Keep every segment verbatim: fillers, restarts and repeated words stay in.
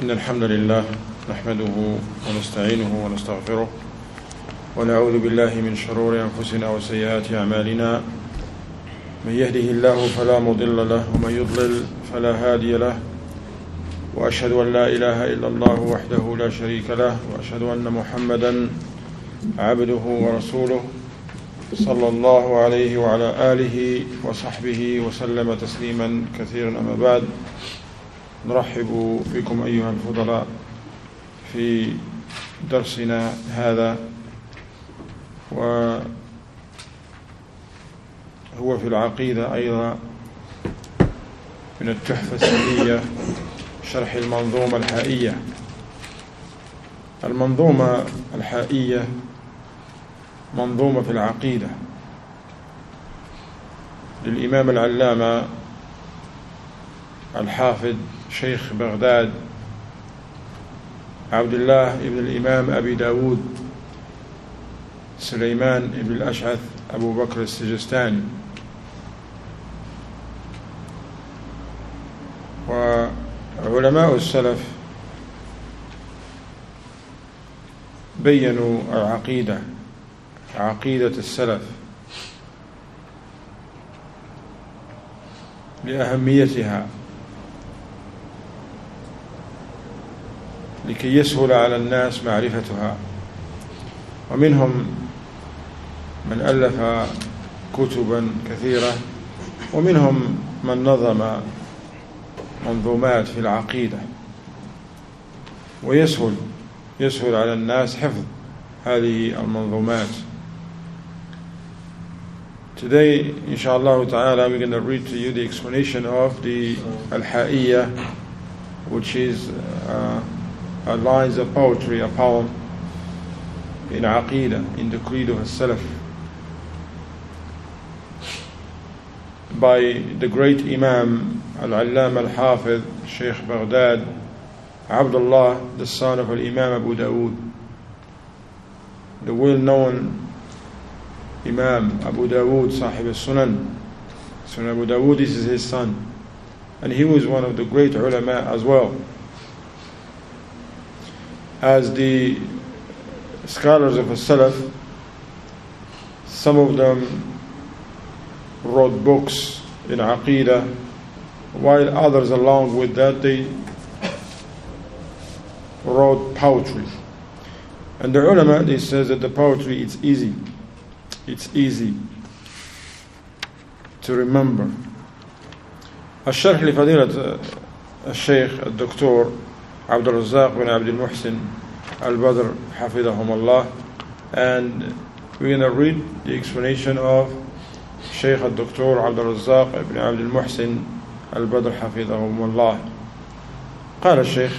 إن الحمد لله نحمده ونستعينه ونستغفره ونعوذ بالله من شرور أنفسنا وسيئات أعمالنا. من يهده الله فلا مضل له ومن يضلل فلا هادي له، وأشهد أن لا إله إلا الله وحده لا شريك له، وأشهد أن محمدا عبده ورسوله صلى الله عليه وعلى آله وصحبه وسلم تسليما كثيرا. أما بعد، نرحب بكم أيها الفضلاء في درسنا هذا، وهو في العقيدة أيضا من التحفة السنية، شرح المنظومة الحائية. المنظومة الحائية منظومة في العقيدة للإمام العلامة الحافظ شيخ بغداد عبد الله ابن الإمام أبي داود سليمان ابن الأشعث أبو بكر السجستاني. وعلماء السلف بيّنوا العقيدة عقيدة السلف لأهميتها، لكي يسهل على الناس معرفتها. ومنهم من ألف كتبا كثيرة، ومنهم من نظم منظومات في العقيدة، ويسهل يسهل على الناس حفظ هذه المنظومات. Today, inshallah ta'ala, we're going to read to you the explanation of the Al-Ha'iyya, which is uh, a lines of poetry, a poem in Aqidah, in the creed of As-Salaf, by the great Imam Al-Allama Al-Hafiz Shaykh Baghdad Abdullah, the son of Al-Imam Abu Dawood, the well-known Imam Abu Dawood, Sahib al-Sunan. Sunan Abu Dawood, this is his son, and he was one of the great ulama as well. As the scholars of As-Salaf, some of them wrote books in Aqidah, while others along with that they wrote poetry. And the ulama, they says that the poetry, it's easy. It's easy to remember. الشرح لفضيلة الشيخ الدكتور عبد الرزاق بن عبد المحسن البدر حفظهم الله, and we're going to read the explanation of Shaykh الدكتور عبد الرزاق بن عبد المحسن البدر حفظهم الله. قال الشيخ: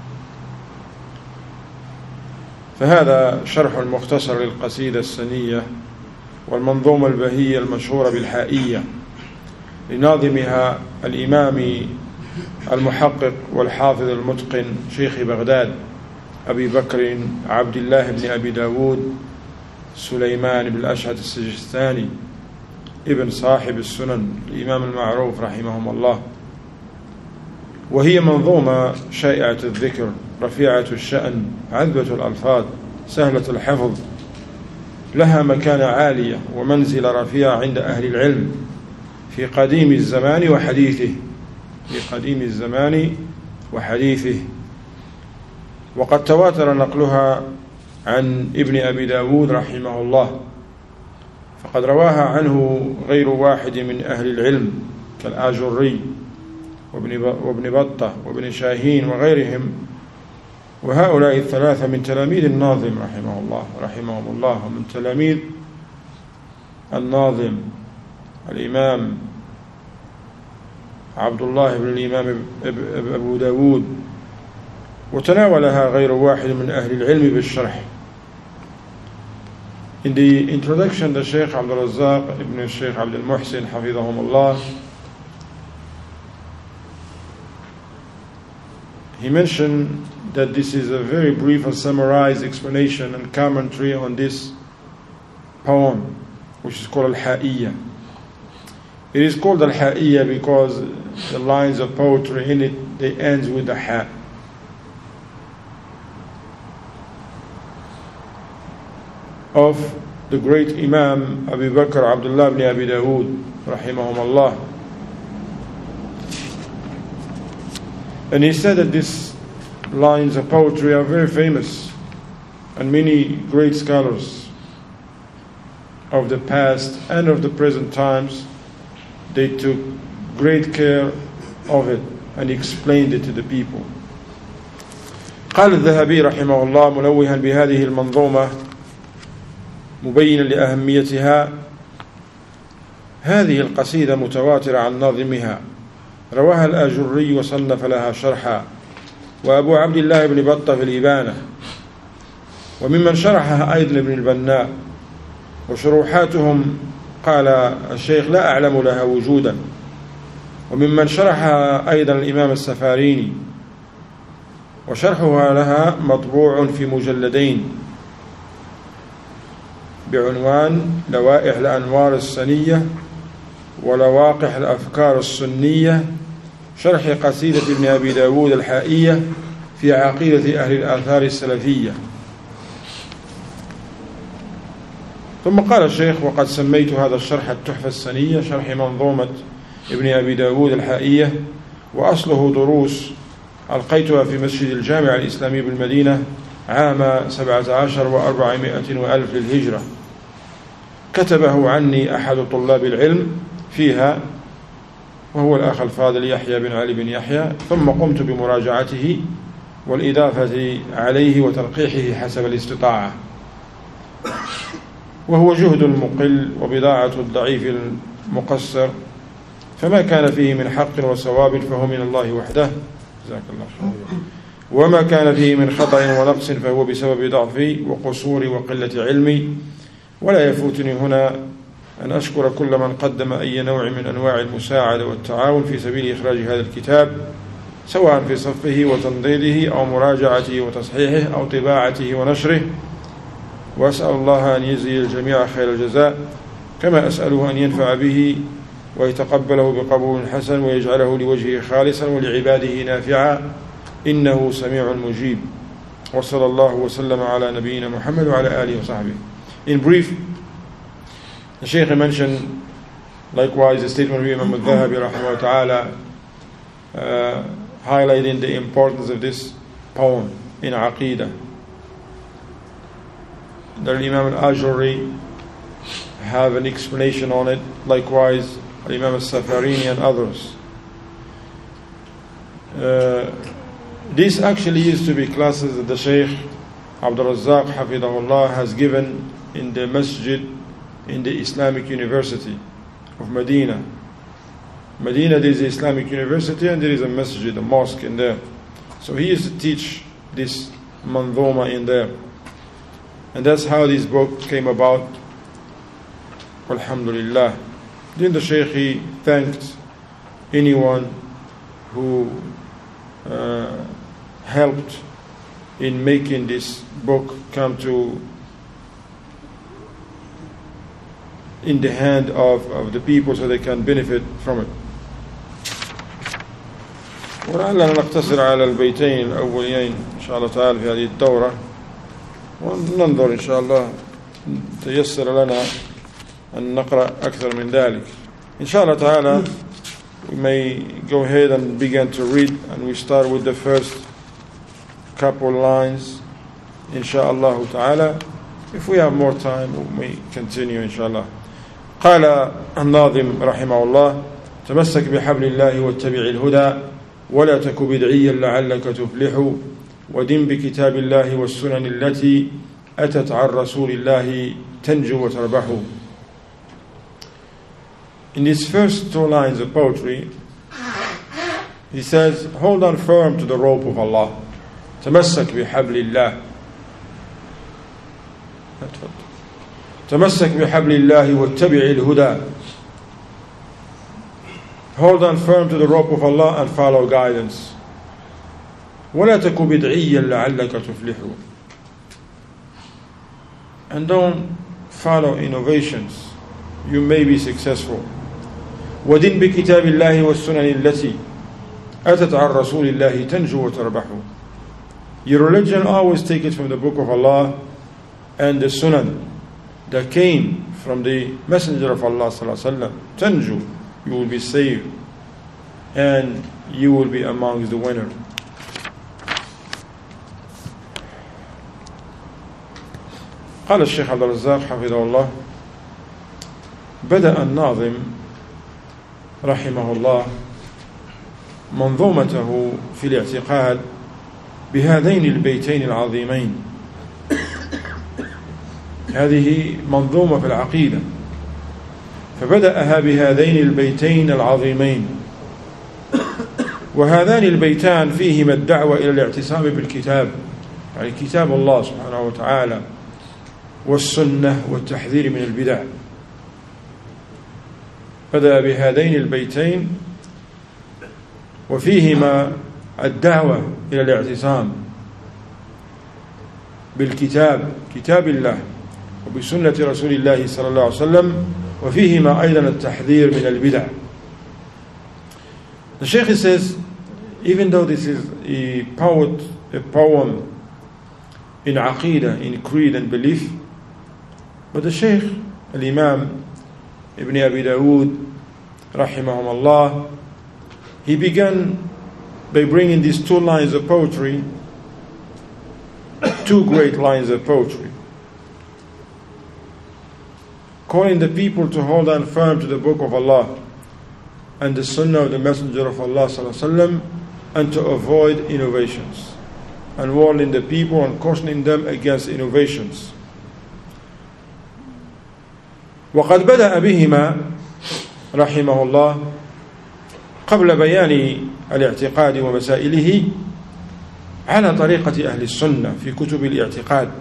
فهذا شرح المختصر للقصيدة السنية والمنظومة البهية المشهورة بالحائية لناظمها الإمام المحقق والحافظ المتقن شيخ بغداد أبي بكر عبد الله بن أبي داود سليمان بن الأشعث السجستاني ابن صاحب السنن الإمام المعروف رحمهم الله. وهي منظومة شائعة الذكر رفيعة الشأن عذبة الألفاظ سهلة الحفظ، لها مكانة عالية ومنزلة رفيعة عند أهل العلم في قديم الزمان وحديثه في قديم الزمان وحديثه وقد تواتر نقلها عن ابن أبي داود رحمه الله، فقد رواها عنه غير واحد من أهل العلم كالآجري وابن بطة وابن شاهين وغيرهم، وهؤلاء الثلاثة من تلاميذ الناظم رحمه الله رحمهم الله ومن تلاميذ الناظم الإمام عبد الله بن الإمام أبو داود، وتناولها غير واحد من أهل العلم بالشرح. In the introduction, the Shaykh Abdul Razzaq ibn Shaykh Abdul Muhsin Hafidahumullah, he mentioned that this is a very brief and summarized explanation and commentary on this poem, which is called Al-Ha'iyya. It is called Al-Ha'iyya because the lines of poetry in it, they end with the ha. of the great Imam Abu Bakr Abdullah ibn Abi Dawood rahimahumullah. And he said that these lines of poetry are very famous, and many great scholars of the past and of the present times, they took great care of it and explained it to the people. قال الذهبي رحمه الله منوها بهذه المنظومة مبينا لأهميتها: هذه القصيدة متواترة عن ناظمها، رواها الآجري وصنف لها شرحا، وأبو عبد الله بن بطة في الإبانة، وممن شرحها أيضا ابن البناء، وشروحاتهم قال الشيخ لا أعلم لها وجودا، وممن شرحها أيضا الإمام السفاريني، وشرحها لها مطبوع في مجلدين بعنوان لوائح الأنوار السنية ولواقح الأفكار السنية، شرح قصيدة ابن أبي داود الحائية في عقيدة أهل الآثار السلفية. ثم قال الشيخ: وقد سميت هذا الشرح التحفة السنية، شرح منظومة ابن أبي داود الحائية، وأصله دروس ألقيتها في مسجد الجامع الإسلامي بالمدينة عام سبعة عشر وأربعمائة وألف للهجرة. كتبه عني أحد طلاب العلم فيها، وهو الأخ الفاضل يحيى بن علي بن يحيى، ثم قمت بمراجعته والإضافة عليه وتنقيحه حسب الاستطاعة، وهو جهد مقل وبضاعة الضعيف المقصر، فما كان فيه من حق وصواب فهو من الله وحده، جزاك الله خير، وما كان فيه من خطأ ونقص فهو بسبب ضعفي وقصوري وقلة علمي. ولا يفوتني هنا أن أشكر كل من قدم أي نوع من أنواع المساعدة والتعاون في سبيل إخراج هذا الكتاب، سواء في صفه وتنضيده أو مراجعته وتصحيحه أو طباعته ونشره، وأسأل الله أن يجزي الجميع خير الجزاء، كما أسأله أن ينفع به ويتقبله بقبول حسن ويجعله لوجهه خالصا ولعباده نافعا، إنه سميع مجيب. وصلى الله وسلم على نبينا محمد وعلى آله وصحبه. In brief, the Shaykh mentioned likewise the statement of Imam al-Dhahabi rahimahullah ta'ala, uh, highlighting the importance of this poem in Aqidah. The Imam al-Ajuri have an explanation on it, likewise Imam al-Safarini and others. Uh, this actually used to be classes that the Shaykh Abdul Razzaq Hafidahullah has given in the masjid in the Islamic University of Medina. Medina, there is an Islamic University and there is a masjid, a mosque in there. So he used to teach this manzuma in there. And that's how this book came about. Alhamdulillah. Then the Shaykh, he thanked anyone who uh, helped in making this book come to in the hand of, of the people so they can benefit from it. ولعلنا نقتصر على البيتين الأولين إن شاء الله تعالى في هذه الدورة، وننظر إن شاء الله تيسر لنا أن نقرأ أكثر من ذلك. إن شاء الله تعالى we may go ahead and begin to read, and we start with the first couple lines إن شاء الله تعالى. If we have more time we may continue إن شاء الله. قال الناظم رحمه الله: تمسك بحبل الله واتبع الهدى ولا تك بدعيا لعلك تفلح ودم بكتاب الله والسنن التي أتت عن رسول الله تنجو وتربح. In these first two lines of poetry, he says, hold on firm to the rope of Allah. تمسك بحبل الله. تمسك بحبل الله واتبع الهدى. Hold on firm to the rope of Allah and follow guidance. ولا تك بدعيا لعلك تفلح. And don't follow innovations. You may be successful. ودن بكتاب الله والسنن التي أتت عن رسول الله تنجو وتربح. Your religion, always take it from the book of Allah and the sunnah that came from the Messenger of Allah sallallahu alaihi wasallam, tanju, you will be saved and you will be amongst the winner. قال الشيخ عبد الرزاق حفظه الله: بدأ الناظم رحمه الله منظومته في الاعتقاد بهذين البيتين العظيمين. هذه منظومة في العقيدة، فبدأها بهذين البيتين العظيمين، وهذان البيتان فيهما الدعوة إلى الاعتصام بالكتاب، يعني كتاب الله سبحانه وتعالى والسنة والتحذير من البدع. بدأ بهذين البيتين وفيهما الدعوة إلى الاعتصام بالكتاب، كتاب الله، وبسنة رسول الله صلى الله عليه وسلم، وفيهما أيضا التحذير من البدع. The Shaykh says, even though this is a poet, a poem in Aqidah, in creed and belief, but the Shaykh, Al-Imam Ibn Abi Dawood, rahimahumullah, he began by bringing these two lines of poetry, two great lines of poetry, calling the people to hold on firm to the Book of Allah and the Sunnah of the Messenger of Allah sallallahu alaihi wasallam, and to avoid innovations, and warning the people and cautioning them against innovations. وقد بدأ بهما رحمه الله قبل بيان الاعتقاد ومسائله على طريقة أهل السنة في كتب الاعتقاد،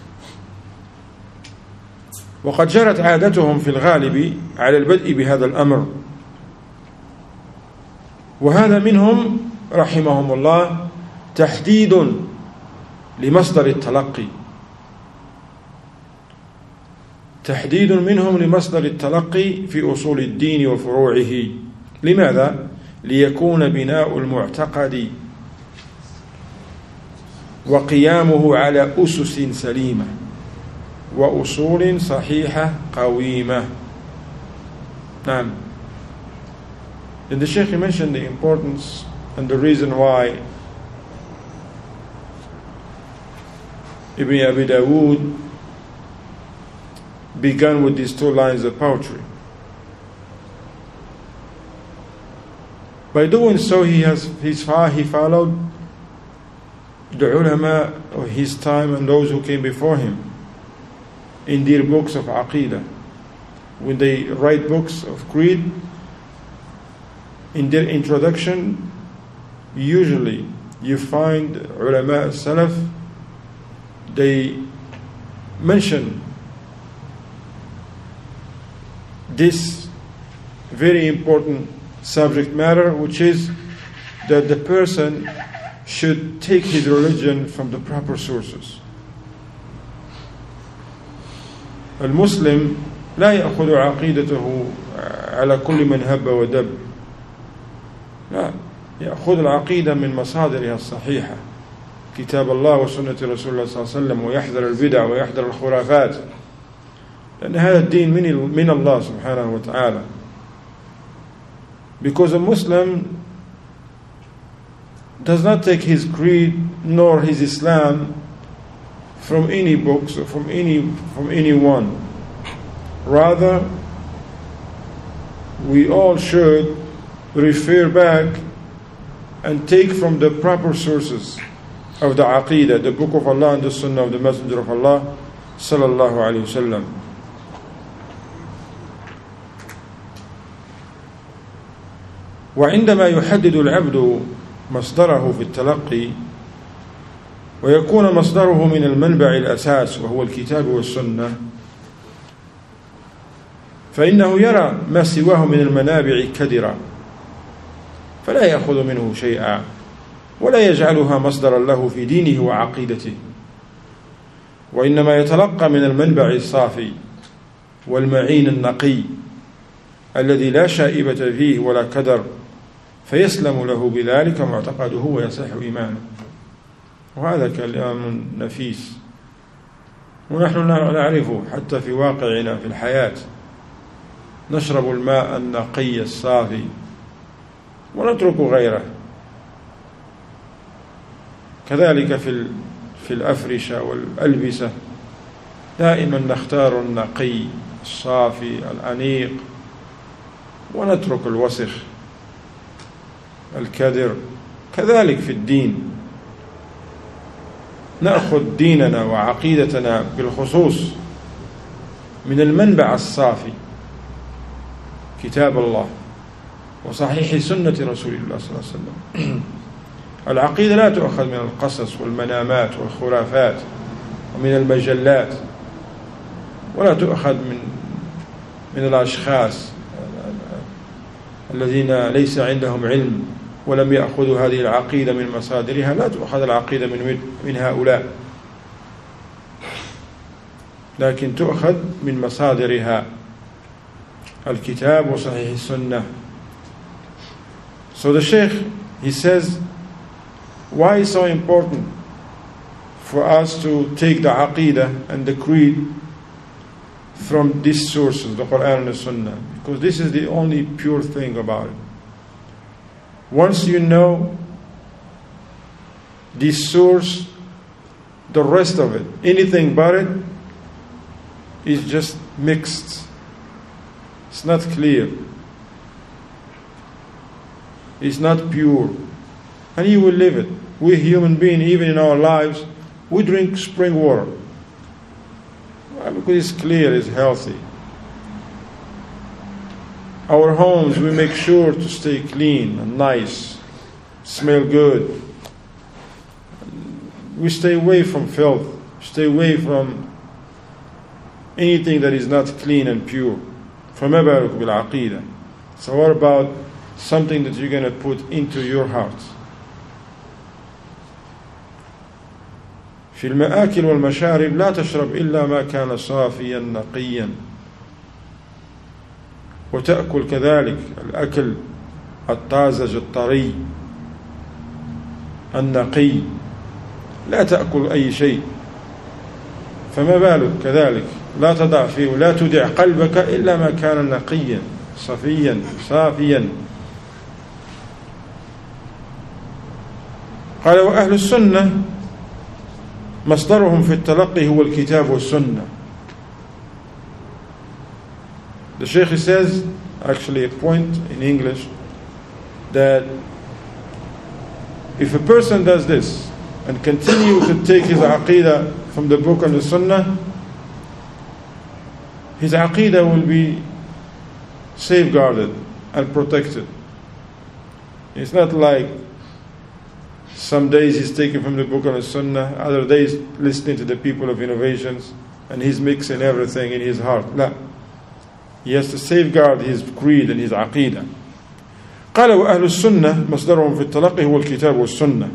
وقد جرت عادتهم في الغالب على البدء بهذا الأمر، وهذا منهم رحمهم الله تحديد لمصدر التلقي، تحديد منهم لمصدر التلقي في أصول الدين وفروعه. لماذا؟ ليكون بناء المعتقد وقيامه على أسس سليمة وأصول صحيحة قويمة. نعم. And the Shaykh mentioned the importance and the reason why Ibn Abi Dawood began with these two lines of poetry. By doing so, he has he's far he followed the ulama of his time and those who came before him in their books of aqidah. When they write books of creed, in their introduction, usually you find ulama salaf, they mention this very important subject matter, which is that the person should take his religion from the proper sources. المسلم لا يأخذ عقيدته على كل من هب ودب، لا، يأخذ العقيدة من مصادرها الصحيحة، كتاب الله وسنة رسول الله صلى الله عليه وسلم، ويحذر البدع ويحذر الخرافات، لأن هذا الدين من من الله سبحانه وتعالى. Because a Muslim does not take his creed nor his Islam from any books or from any from anyone. Rather, we all should refer back and take from the proper sources of the Aqidah, the Book of Allah and the Sunnah of the Messenger of Allah sallallahu alayhi wa sallam. وعندما يحدد العبد مصدره في التلقي ويكون مصدره من المنبع الأساس وهو الكتاب والسنة، فإنه يرى ما سواه من المنابع كدرا، فلا يأخذ منه شيئا ولا يجعلها مصدرا له في دينه وعقيدته، وإنما يتلقى من المنبع الصافي والمعين النقي الذي لا شائبة فيه ولا كدر، فيسلم له بذلك معتقده ويصح إيمانه. وهذا كلام نفيس ونحن نعرفه حتى في واقعنا في الحياة، نشرب الماء النقي الصافي ونترك غيره. كذلك في في الأفرشة والألبسة دائما نختار النقي الصافي الأنيق ونترك الوسخ الكدر. كذلك في الدين، نأخذ ديننا وعقيدتنا بالخصوص من المنبع الصافي، كتاب الله وصحيح سنة رسول الله صلى الله عليه وسلم. العقيدة لا تؤخذ من القصص والمنامات والخرافات ومن المجلات، ولا تؤخذ من من الأشخاص الذين ليس عندهم علم ولم يأخذوا هذه العقيدة من مصادرها. لا تؤخذ العقيدة من من هؤلاء، لكن تؤخذ من مصادرها، الكتاب وصحيح السنة. So the Shaykh, he says, why is so important for us to take the Aqidah and the Creed from these sources, the Quran and the Sunnah? Because this is the only pure thing about it. Once you know this source, the rest of it, anything but it, is just mixed. It's not clear. It's not pure. And you will live it. We human beings, even in our lives, we drink spring water. Because it's clear, it's healthy. Our homes, we make sure to stay clean and nice, smell good. We stay away from filth, stay away from anything that is not clean and pure. فما بالك بالعقيدة. So what about something that you're going to put into your heart? في المآكل والمشارب لا تشرب إلا ما كان صافيا نقيا. وتأكل كذلك الأكل الطازج الطري النقي، لا تأكل أي شيء. فما بالك كذلك لا تضع فيه ولا تدع قلبك إلا ما كان نقيا صفيا صافيا. قال وأهل السنة مصدرهم في التلقي هو الكتاب والسنة. The Shaykh says, actually a point in English, that if a person does this and continue to take his aqidah from the book and the sunnah, his aqidah will be safeguarded and protected. It's not like some days he's taking from the book and the sunnah, other days listening to the people of innovations, and he's mixing everything in his heart. لا. He has to safeguard his creed and his aqidah. قال وأهل السنة مصدرهم في التلقي هو الكتاب والسنة،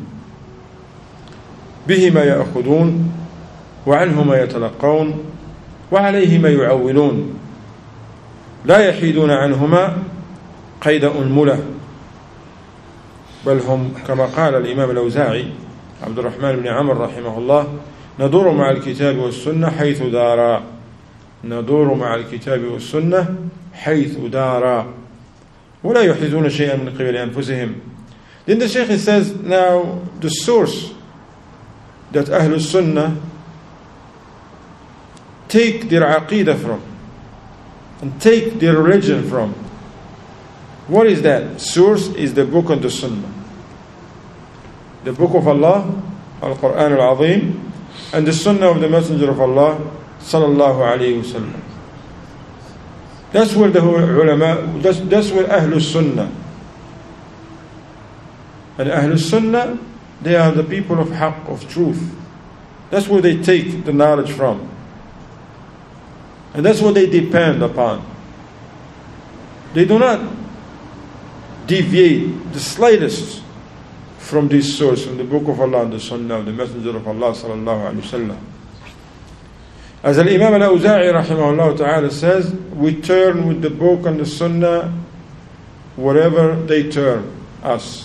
بهما يأخذون وعنهما يتلقون وعليهما يعولون، لا يحيدون عنهما قيد أنملة، بل هم كما قال الإمام الأوزاعي عبد الرحمن بن عمر رحمه الله: ندور مع الكتاب والسنة حيث دارا. ندور مع الكتاب والسنة حيث دارا ولا يحدثون شيئا من قبل أنفسهم. Then the Shaykh says, now the source that Ahlul Sunnah take their aqidah from and take their religion from, what is that? Source is the book and the Sunnah. The book of Allah, Al-Quran Al-Azim, and the Sunnah of the Messenger of Allah sallallahu alayhi wasallam. That's where the ulama, that's, that's where Ahlul Sunnah. And Ahlul Sunnah, they are the people of haqq, of truth. That's where they take the knowledge from. And that's what they depend upon. They do not deviate the slightest from this source, from the book of Allah and the Sunnah of the Messenger of Allah sallallahu alayhi wasallam. As Al-Imam Al-Awza'i rahimahullah ta'ala says, we turn with the book and the Sunnah wherever they turn us.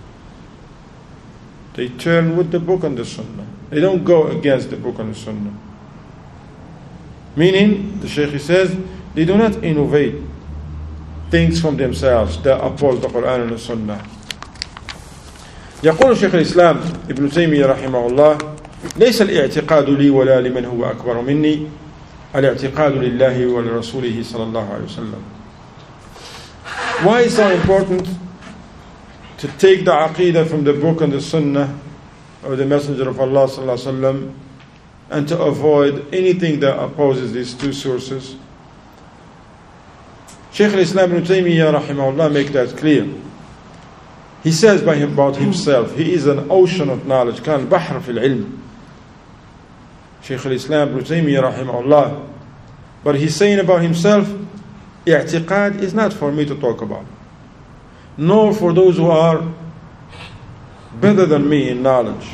They turn with the book and the Sunnah. They don't go against the book and the Sunnah. Meaning, the Shaykh says, they do not innovate things from themselves that oppose the Quran and the Sunnah. يقول شيخ الإسلام ابن تيمية رحمه الله: ليس الاعتقاد لي ولا لمن هو أكبر مني، الاعتقاد لله ولرسوله صلى الله عليه وسلم. Why is it so important to take the Aqidah from the book and the Sunnah of the Messenger of Allah صلى الله عليه وسلم and to avoid anything that opposes these two sources? Shaykh al-Islam ibn Taymiyyah rahimahullah make that clear. He says by him, about himself, he is an ocean of knowledge. كان بحر في العلم. Shaykh al-Islam ibn Taymiyyah rahimahullah. But he's saying about himself, i'tiqad is not for me to talk about, nor for those who are better than me in knowledge.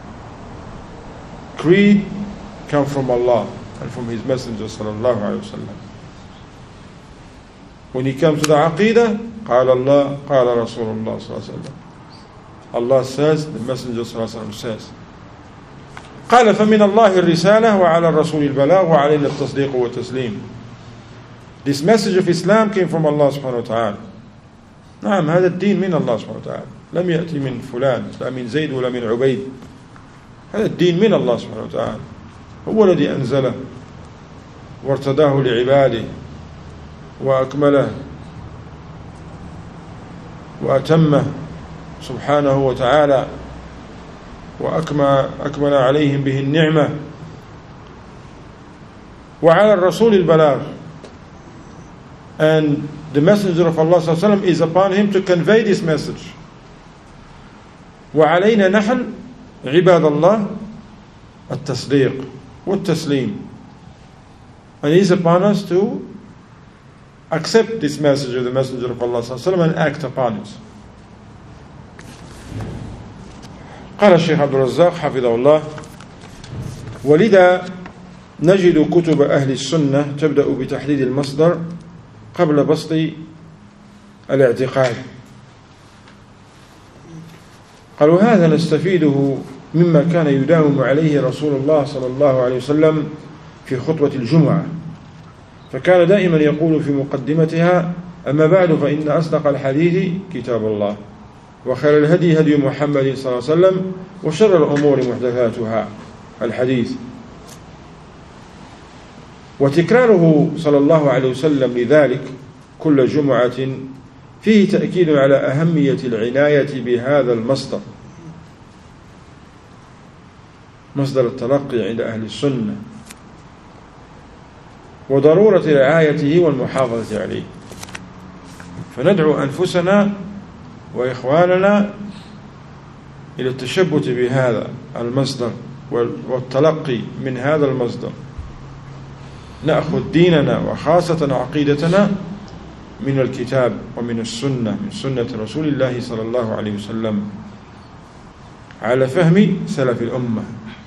Creed comes from Allah and from His Messenger sallallahu alaihi wasallam. When he comes to the Aqidah, قال الله قال رسول الله صلى الله عليه وسلم. Allah says, the Messenger صلى الله عليه وسلم says. قال فمن الله الرسالة وعلى الرسول البلاغ وعلينا التصديق والتسليم. This message of Islam came from Allah subhanahu wa ta'ala. نعم هذا الدين من الله سبحانه وتعالى. لم يأتي من فلان، لا من زيد ولا من عبيد. هذا الدين من الله سبحانه وتعالى. هو الذي أنزله وارتداه لعباده وأكمله وأتمه سبحانه وتعالى وأكمل عليهم به النعمة. وعلى الرسول البلاغ, and the Messenger of Allah صلى الله عليه وسلم is upon him to convey this message. وعلينا نحن عباد الله التصديق والتسليم, and it is upon us to accept this message of the Messenger of Allah صلى الله عليه وسلم and act upon it. قال الشيخ عبد الرزاق حفظه الله: ولذا نجد كتب أهل السنة تبدأ بتحديد المصدر قبل بسط الاعتقاد. قالوا هذا نستفيده مما كان يداوم عليه رسول الله صلى الله عليه وسلم في خطبة الجمعة، فكان دائما يقول في مقدمتها: أما بعد فإن أصدق الحديث كتاب الله، وخير الهدي هدي محمد صلى الله عليه وسلم، وشر الأمور محدثاتها. الحديث. وتكراره صلى الله عليه وسلم لذلك كل جمعة فيه تأكيد على أهمية العناية بهذا المصدر، مصدر التلقي عند أهل السنة، وضرورة رعايته والمحافظة عليه. فندعو أنفسنا وإخواننا إلى التشبت بهذا المصدر والتلقي من هذا المصدر. نأخذ ديننا وخاصة عقيدتنا من الكتاب ومن السنة، من سنة رسول الله صلى الله عليه وسلم على فهم سلف الأمة.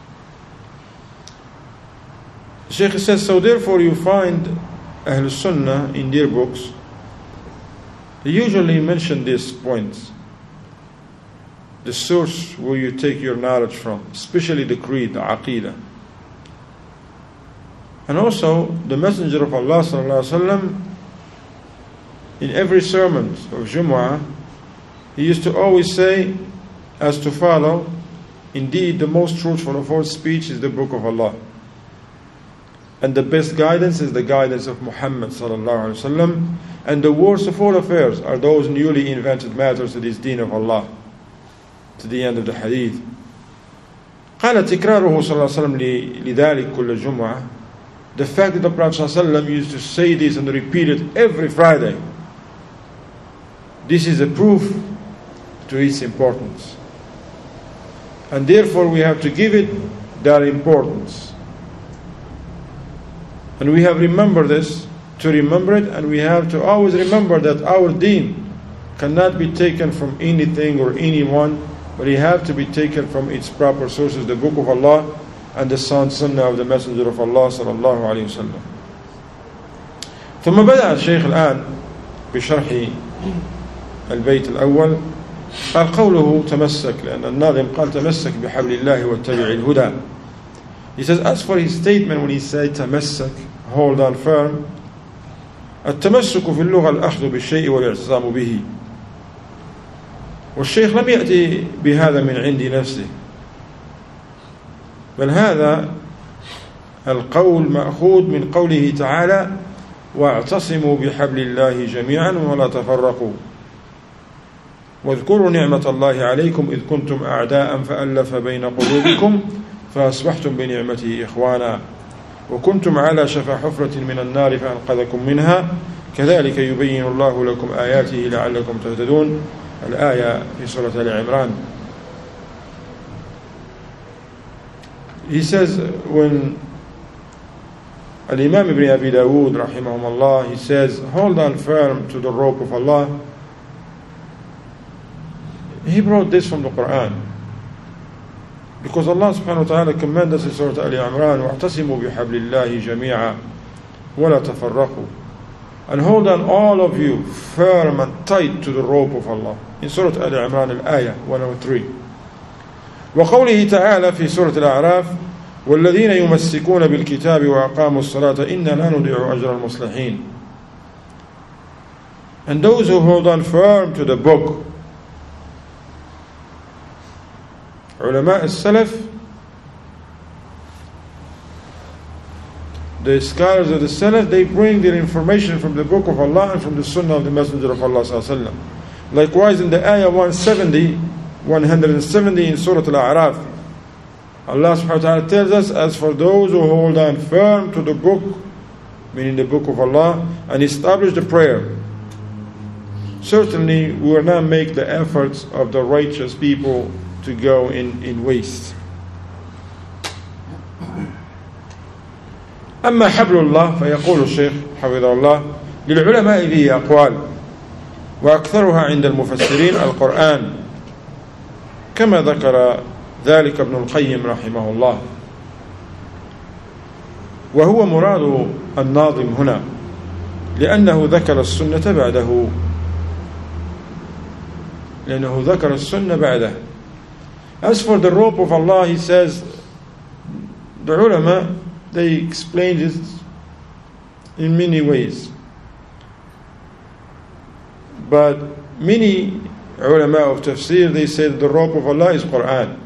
The Shaykh says, so therefore you find Ahl Sunnah in their books, they usually mention these points, the source where you take your knowledge from, especially the creed, the aqidah. And also the Messenger of Allah sallallahu alaihi wasallam, in every sermon of Jumu'ah, he used to always say, as to follow, indeed the most truthful of all speech is the book of Allah, and the best guidance is the guidance of Muhammad sallallahu alaihi wasallam, and the worst of all affairs are those newly invented matters to this deen of Allah, to the end of the hadith. قال تكراره صلى الله عليه وسلم لذلك كل جمعة, the fact that the Prophet صلى الله عليه وسلم used to say this and repeat it every Friday, this is a proof to its importance, and therefore we have to give it that importance. And we have remembered this, to remember it, and we have to always remember that our deen cannot be taken from anything or anyone, but it have to be taken from its proper sources, the book of Allah and the sound sunnah of the Messenger of Allah صلى الله عليه وسلم. ثم بدأ الشيخ الآن بشرح البيت الأول. قال قوله تمسك, لأن الناظم قال تمسك بحبل الله واتبع الهدى. He says, as for his statement when he said تمسك, hold on firm. التمسك في اللغة الأخذ بالشيء والاعتصام به. والشيخ لم يأتي بهذا من عند نفسه، بل هذا القول مأخوذ من قوله تعالى: واعتصموا بحبل الله جميعا ولا تفرقوا واذكروا نعمة الله عليكم إذ كنتم أعداء فألف بين قلوبكم فأصبحتم بنعمته إخوانا وكنتم على شفا حفرة من النار فأنقذكم منها كذلك يبين الله لكم آياته لعلكم تهتدون. الآية في سورة آل عمران. He says, when Al-Imam Ibn Abi Dawood rahimahumullah, he says, hold on firm to the rope of Allah. He brought this from the Quran, because Allah subhanahu wa ta'ala commanded us in Surah Al-Imran, وَاعْتَصِمُوا بِحَبْلِ اللَّهِ جَمِيعًا وَلَا تَفَرَّقُوا, and hold on all of you firm and tight to the rope of Allah. In Surah Al-Imran, al-Ayah one oh three. وقوله تعالى في سورة الأعراف: والذين يمسكون بالكتاب وأقاموا الصلاة إنا لا نضيع أجر المصلحين. And those who hold on firm to the book. Ulama al-Salaf, the scholars of the Salaf, they bring their information from the book of Allah and from the Sunnah of the Messenger of Allah sallallahu alaihi wasallam. Likewise, in the ayah one seventy, one seventy in Surah Al-A'raf, Allah subhanahu wa ta'ala tells us, as for those who hold on firm to the book, meaning the book of Allah, and establish the prayer, certainly we will not make the efforts of the righteous people to go in, in waste. أما حبل الله فيقول الشيخ حفظه الله: للعلماء به أقوال وأكثرها عند المفسرين القرآن، كما ذكر ذلك ابن القيم رحمه الله. وهو مراد الناظم هنا، لأنه ذكر السنة بعده لأنه ذكر السنة بعده. As for the rope of Allah, he says, the ulama, they explained it in many ways, but many ulama of tafsir, they say that the rope of Allah is Quran.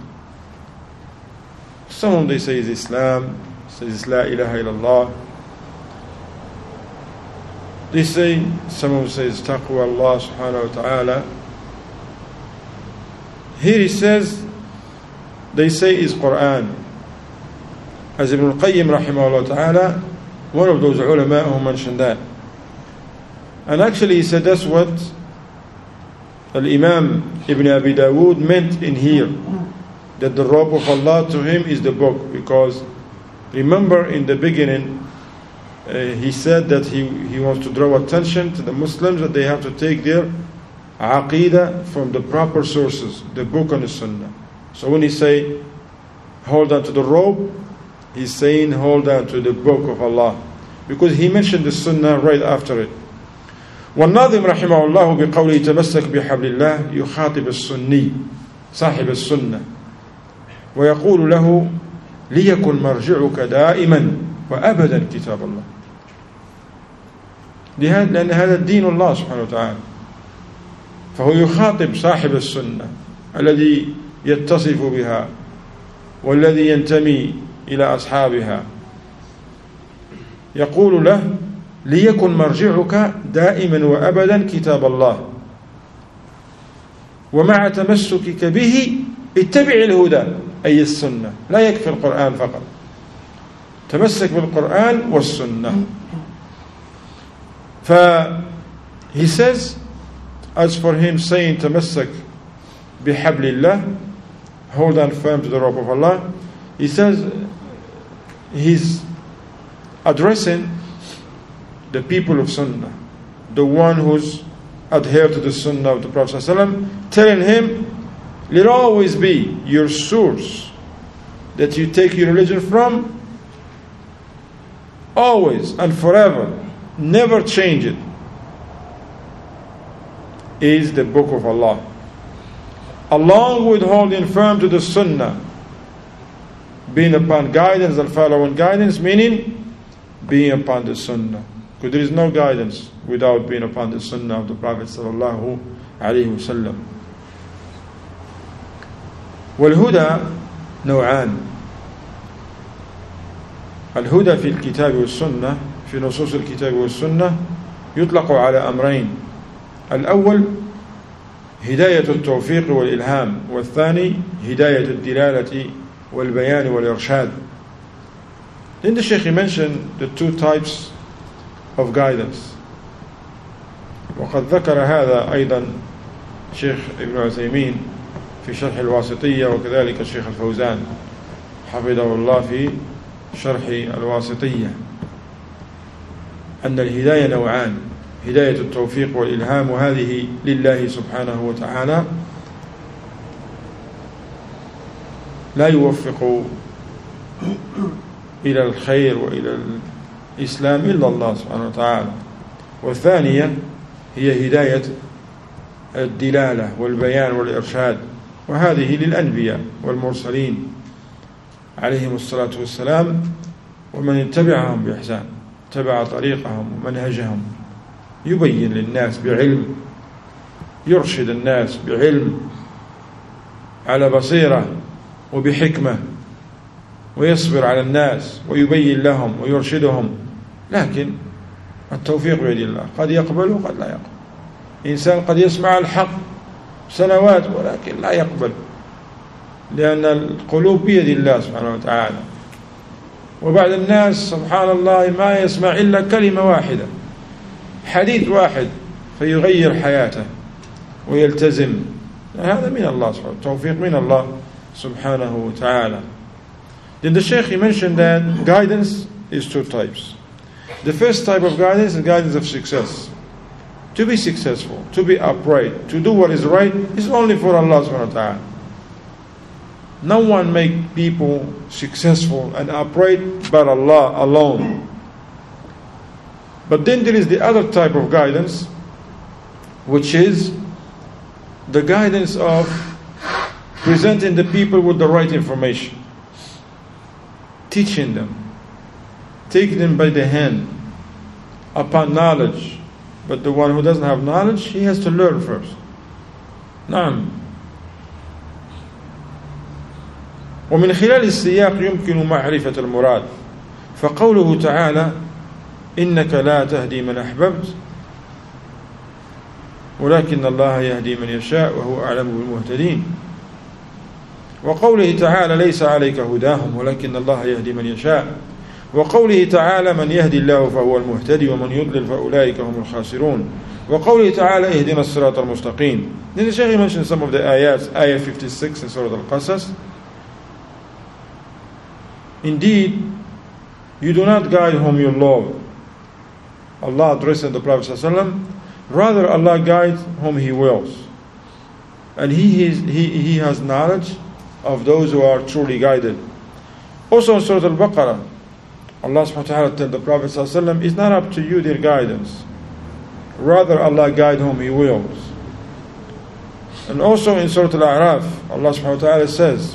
Some they say is Islam, says La ilaha illallah. They say, some of them say is taqwa Allah subhanahu wa ta'ala. Here he says, they say is Quran. As Ibn al-Qayyim rahimahullah ta'ala, one of those ulama who mentioned that. And actually he said that's what Al-Imam Ibn Abi Dawood meant in here, that the rope of Allah to him is the book. Because remember in the beginning uh, he said that he, he wants to draw attention to the Muslims that they have to take their aqidah from the proper sources, the book and the sunnah. So when he say hold on to the rope, he's saying hold on to the book of Allah, because he mentioned the sunnah right after it. والناظم رحمه الله بقوله تمسك بحبل الله يخاطب السني صاحب السنة ويقول له ليكن مرجعك دائما وأبدا كتاب الله، لأن هذا الدين الله سبحانه وتعالى. فهو يخاطب صاحب السنة الذي يتصف بها والذي ينتمي إلى أصحابها، يقول له ليكن مرجعك دائما وأبدا كتاب الله، ومع تمسكك به اتبع الهدى أي السنة، لا يكفي القرآن فقط، تمسك بالقرآن والسنة. ف he says, as for him saying تمسك بحبل الله, hold on firm to the rope of Allah, he says he's addressing the people of Sunnah, the one who's adhered to the Sunnah of the Prophet ﷺ, telling him, let always be your source that you take your religion from, always and forever, never change it, is the book of Allah. Along with holding firm to the Sunnah, being upon guidance and following guidance, meaning being upon the Sunnah. Because there is no guidance without being upon the Sunnah of the Prophet sallallahu alaihi wasallam. والهدى نوعان. الهدى في الكتاب والسنة في نصوص الكتاب والسنة يطلق على أمرين. الأول هداية التوفيق والإلهام، والثاني هداية الدلالة والبيان والإرشاد. Then the Shaykh mentioned the two types of guidance. وقد ذكر هذا أيضا شيخ ابن عثيمين في شرح الواسطية، وكذلك الشيخ الفوزان حفظه الله في شرح الواسطية، أن الهداية نوعان: هداية التوفيق والإلهام، وهذه لله سبحانه وتعالى، لا يوفق إلى الخير وإلى الإسلام إلا الله سبحانه وتعالى. والثانية هي هداية الدلالة والبيان والإرشاد، وهذه للأنبياء والمرسلين عليهم الصلاة والسلام، ومن اتبعهم بإحسان، اتبع طريقهم ومنهجهم، يبين للناس بعلم، يرشد الناس بعلم على بصيرة وبحكمة، ويصبر على الناس ويبين لهم ويرشدهم. لكن التوفيق بيد الله، قد يقبل وقد لا يقبل. إنسان قد يسمع الحق سنوات ولكن لا يقبل، لأن القلوب بيد الله سبحانه وتعالى. وبعد الناس سبحان الله ما يسمع إلا كلمة واحدة، حديث واحد، فيغير حياته ويلتزم. هذا من الله سبحانه، التوفيق من الله سبحانه وتعالى. Then the Shaykh he mentioned that guidance is two types. The first type of guidance is guidance of success. To be successful, to be upright, to do what is right is only for Allah subhanahu wa ta'ala. No one make people successful and upright but Allah alone. But then there is the other type of guidance, which is the guidance of presenting the people with the right information, teaching them, taking them by the hand upon knowledge. But the one who doesn't have knowledge, he has to learn first. نعم. ومن خلال السياق يمكن معرفة المراد. فقوله تعالى: إنك لا تهدي من أحببت ولكن الله يهدي من يشاء وهو أعلم بالمهتدين. وقوله تعالى: ليس عليك هداهم ولكن الله يهدي من يشاء. وقوله تعالى: من يهدي الله فهو المهتدي ومن يضلل فأولئك هم الخاسرون. وقوله تعالى: اهدنا الصراط المستقيم. Then the Shaykh mentioned some of the ayats, ayah fifty-six in Surah Al-Qasas. Indeed, you do not guide whom you love. Allah addressed the Prophet ﷺ, rather Allah guides whom He wills. And he, is, he, he has knowledge of those who are truly guided. Also in Surah Al-Baqarah, Allah subhanahu wa ta'ala tells the Prophet ﷺ, it's not up to you their guidance. Rather Allah guide whom He wills. And also in Surah Al-A'raf, Allah subhanahu wa ta'ala says,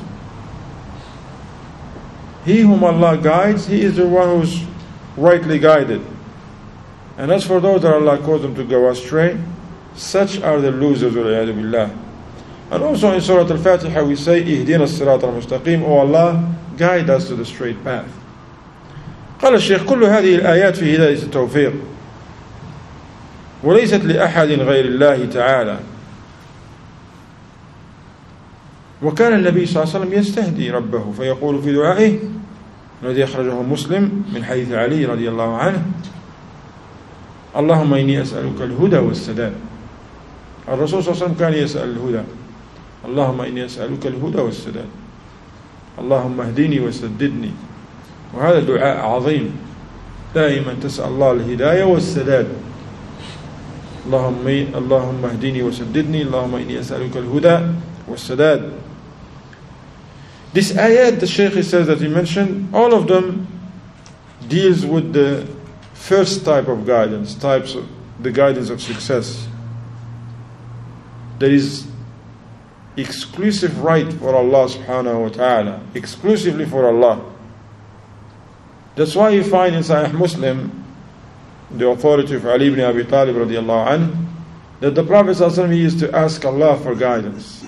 he whom Allah guides, he is the one who's rightly guided. And as for those that Allah caused them to go astray, such are the losers, wal-'iyadu billah. And also in Surah Al-Fatiha we say, اهدنا الصراط المستقيم, O Allah, guide us to the straight path. قال الشيخ: كل هذه الآيات في هداية التوفيق وليست لأحد غير الله تعالى. وكان النبي صلى الله عليه وسلم يستهدي ربه فيقول في دعائه الذي أخرجه مسلم من حديث علي رضي الله عنه: اللهم إني أسألك الهدى والسداد. الرسول صلى الله عليه وسلم كان يسأل الهدى. اللهم إني أسألك الهدى والسداد، اللهم اهدني وسددني. وهذا دعاء عظيم، دائما تسأل الله الهداية والسداد. اللهم اللهم اهدني وسددني، اللهم إني أسألك الهدى والسداد. This ayat, the Shaykh says that he mentioned, all of them deals with the first type of guidance, types of the guidance of success. There is exclusive right for Allah subhanahu wa ta'ala, exclusively for Allah. That's why you find in Sahih Muslim, the authority of Ali ibn Abi Talib radiallahu anhu, that the Prophet ﷺ used to ask Allah for guidance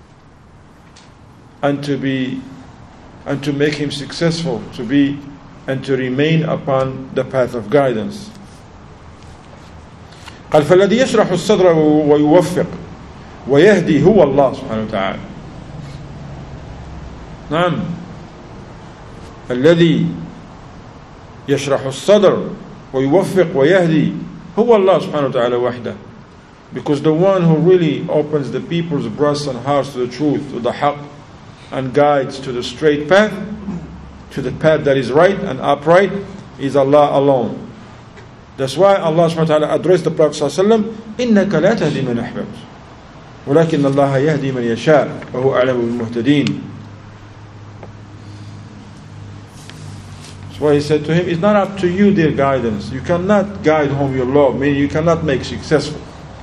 and to be and to make him successful, to be and to remain upon the path of guidance. قال فالذي يشرح الصدر ويوفق ويهدي هو الله سبحانه وتعالى. نعم، الذي يشرح الصدر ويوفق ويهدي هو الله سبحانه وتعالى وحده. Because the one who really opens the people's breasts and hearts to the truth, to the haqq, and guides to the straight path, to the path that is right and upright, is Allah alone. That's why Allah subhanahu wa ta'ala addressed the Prophet sallallahu alaihi wasallam, إِنَّكَ لَا تَهْدِي مَنْ أَحْبَبْتَ وَلَكِنَّ اللَّهَ يَهْدِي مَنْ يَشَاءُ وَهُوَ أَعْلَمُ بِالْمُهْتَدِينَ. That's why he said to him, it's not up to you their guidance. You cannot guide whom you love, meaning you cannot make successful.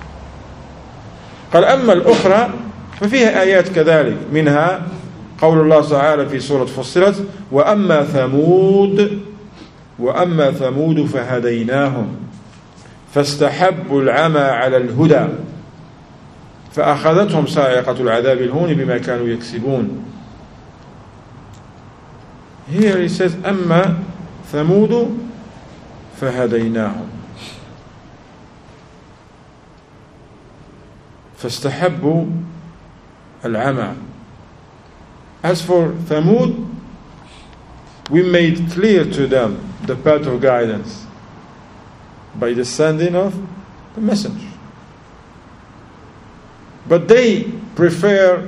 قال أما الأخرى ففيها آيات كذلك، منها قول الله تعالى في سورة فصلت وأما ثمود وأما ثمود فهديناهم فاستحبوا العمى على الهدى فأخذتهم صاعقة العذاب الهون بما كانوا يكسبون. Here he says أما ثمود فهديناهم فاستحبوا العمى. As for Thamud, we made clear to them the path of guidance by the sending of the messenger. But they prefer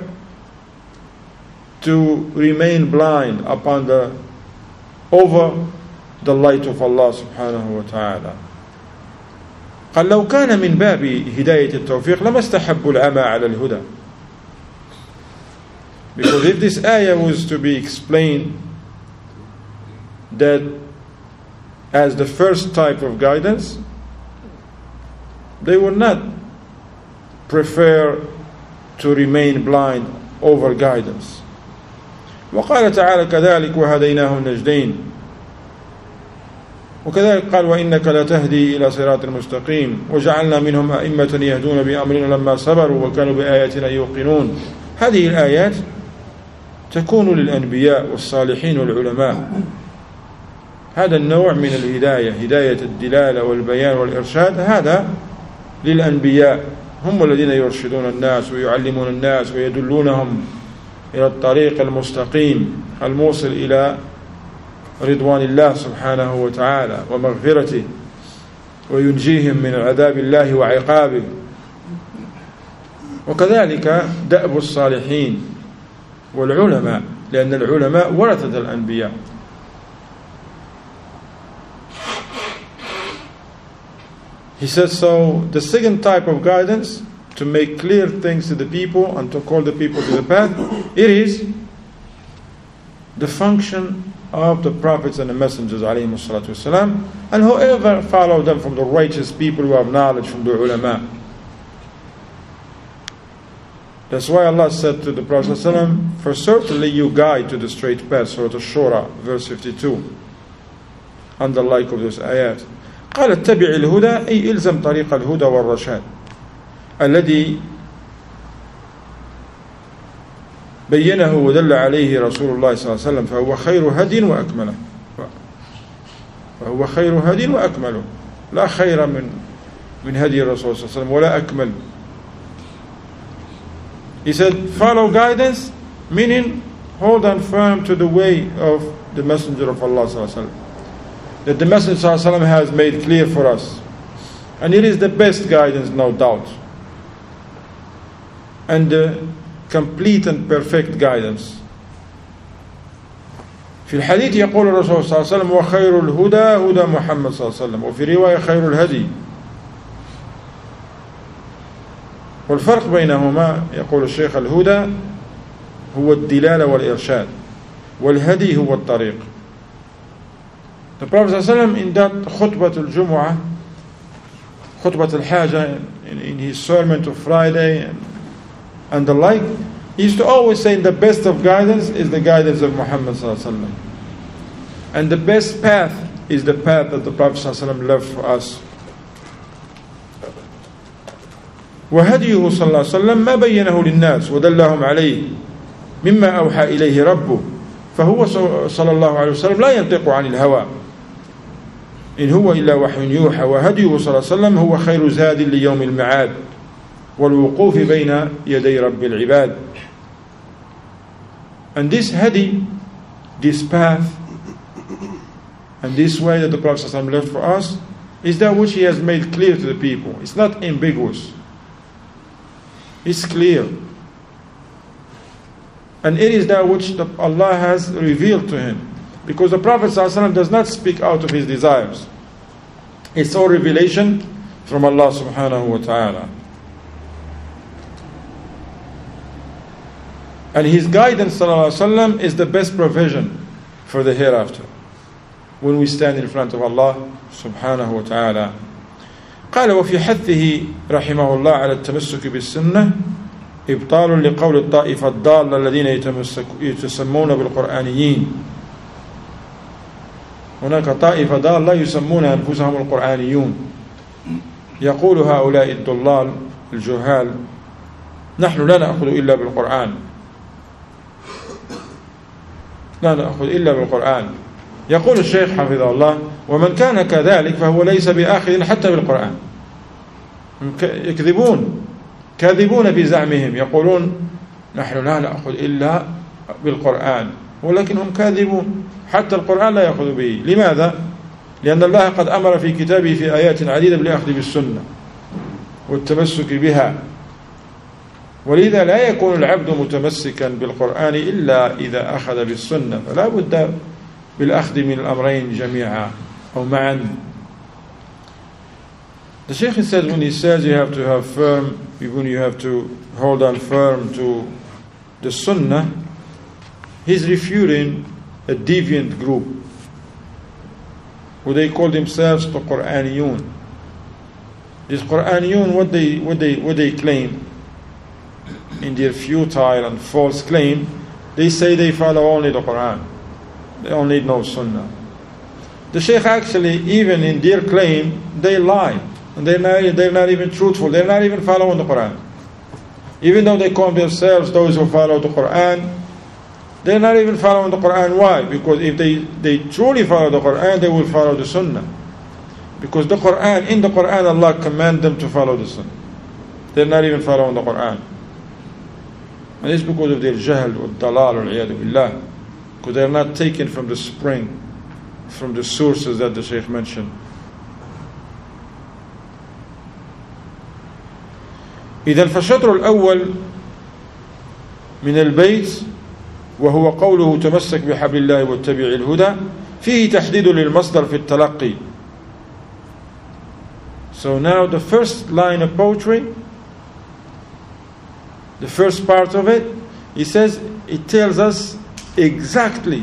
to remain blind upon the over the light of Allah subhanahu wa ta'ala. قال لو كان من باب هداية التوفيق لما استحبوا العمى على الهدى. Because if this ayah was to be explained that as the first type of guidance, they would not prefer to remain blind over guidance. وقال تعالى كذلك وهديناه النجدين. وكذلك قال وإنك لتهدي إلى صراط المستقيم وجعلنا منهم أئمة يهدون بأمرنا لما صبروا وكانوا بآياتنا يوقنون. هذه الآيات تكون للأنبياء والصالحين والعلماء. هذا النوع من الهداية، هداية الدلالة والبيان والإرشاد، هذا للأنبياء، هم الذين يرشدون الناس ويعلمون الناس ويدلونهم إلى الطريق المستقيم الموصل إلى رضوان الله سبحانه وتعالى ومغفرته وينجيهم من عذاب الله وعقابه. وكذلك دأب الصالحين والعلماء، لأن العلماء ورثة الأنبياء. He says, so the second type of guidance, to make clear things to the people and to call the people to the path, it is the function of the prophets and the messengers alayhi salatu wasalam, and whoever follow them from the righteous people who have knowledge from the ulama. That's why Allah said to the Prophet ﷺ, for certainly you guide to the straight path, Surah Ash-Shura, verse fifty-two, and the like of this ayat. قال اتبع الهدى أي إلزم طريق الهدى والرشاد الذي بينه ودل عليه رسول الله صلى الله عليه وسلم فهو خير هدي وأكمله فهو خير هدي وأكمله لا خير من من هدي الرسول صلى الله عليه وسلم ولا أكمل. He said follow guidance, meaning hold on firm to the way of the messenger of Allah صلى الله عليه وسلم, that the Messenger صلى الله عليه وسلم has made clear for us, and it is the best guidance, no doubt, and the complete and perfect guidance. في الحديث يقول الرسول صلى الله عليه وسلم وخير الهدى هدى محمد صلى الله عليه وسلم وفي رواية خير الهدي. والفرق بينهما يقول الشيخ الهدى هو الدلالة والإرشاد والهدي هو الطريق. The Prophet ﷺ in that khutbah al-Jumu'ah, khutbah al-Hajjah, in, in his sermon to Friday and, and the like, he used to always say the best of guidance is the guidance of Muhammad ﷺ. And the best path is the path that the Prophet ﷺ left for us. وهديه صلى الله عليه وسلم ما بينه للناس ودلهم عليه مما أوحى إليه ربه فهو صلى الله عليه وسلم لا ينطق عن الهوى إن هو إلا وحي يوحى وهديه صلى الله عليه وسلم هو خير زاد ليوم المعاد والوقوف بين يدي رب العباد. And this hadi, this path, and this way that the Prophet ﷺ left for us is that which he has made clear to the people. It's not ambiguous. It's clear. And it is that which the, Allah has revealed to him. Because the Prophet ﷺ does not speak out of his desires. It's all revelation from Allah subhanahu wa ta'ala. And his guidance sallallahu alaihi wasallam is the best provision for the hereafter. When we stand in front of Allah subhanahu wa ta'ala. قال وفي حثه رحمه الله على التمسك بالسنة إبطال لقول الطائفة الضالة الذين يتسمون بالقرآنيين. هناك طائفة ضالة يسمون أنفسهم القرآنيون. يقول هؤلاء الضلال الجهال نحن لا نأخذ إلا بالقرآن لا نأخذ إلا بالقرآن. يقول الشيخ حفظه الله ومن كان كذلك فهو ليس بآخذ حتى بالقرآن. يكذبون كاذبون بزعمهم يقولون نحن لا نأخذ إلا بالقرآن ولكن هم كاذبون حتى القرآن لا يأخذ به. لماذا؟ لأن الله قد أمر في كتابه في آيات عديدة بالأخذ بالسنة والتمسك بها ولذا لا يكون العبد متمسكا بالقرآن إلا إذا أخذ بالسنة فلا بد بالأخذ من الأمرين جميعا أو معا. The Shaykh says when he says you have to have firm, when you have to hold on firm to the Sunnah, he's refuting a deviant group who they call themselves the Qur'aniyun. These Qur'aniyun, what they what they what they claim in their futile and false claim, they say they follow only the Quran. They don't need no Sunnah. The Shaykh actually, even in their claim, they lie. And they're not, they're not even truthful. They're not even following the Quran. Even though they call themselves those who follow the Quran, they're not even following the Quran. Why? Because if they, they truly follow the Quran, they will follow the Sunnah. Because the Quran, in the Quran, Allah commanded them to follow the Sunnah. They're not even following the Quran. And it's because of their jahl or dalal or iyadu billah. Because they're not taken from the spring, from the sources that the Shaykh mentioned. إذن فالشطر الأول من البيت وهو قوله تمسك بحبل الله واتبع الهدى فيه تحديد للمصدر في التلقي. So now the first line of poetry, the first part of it, he says it tells us exactly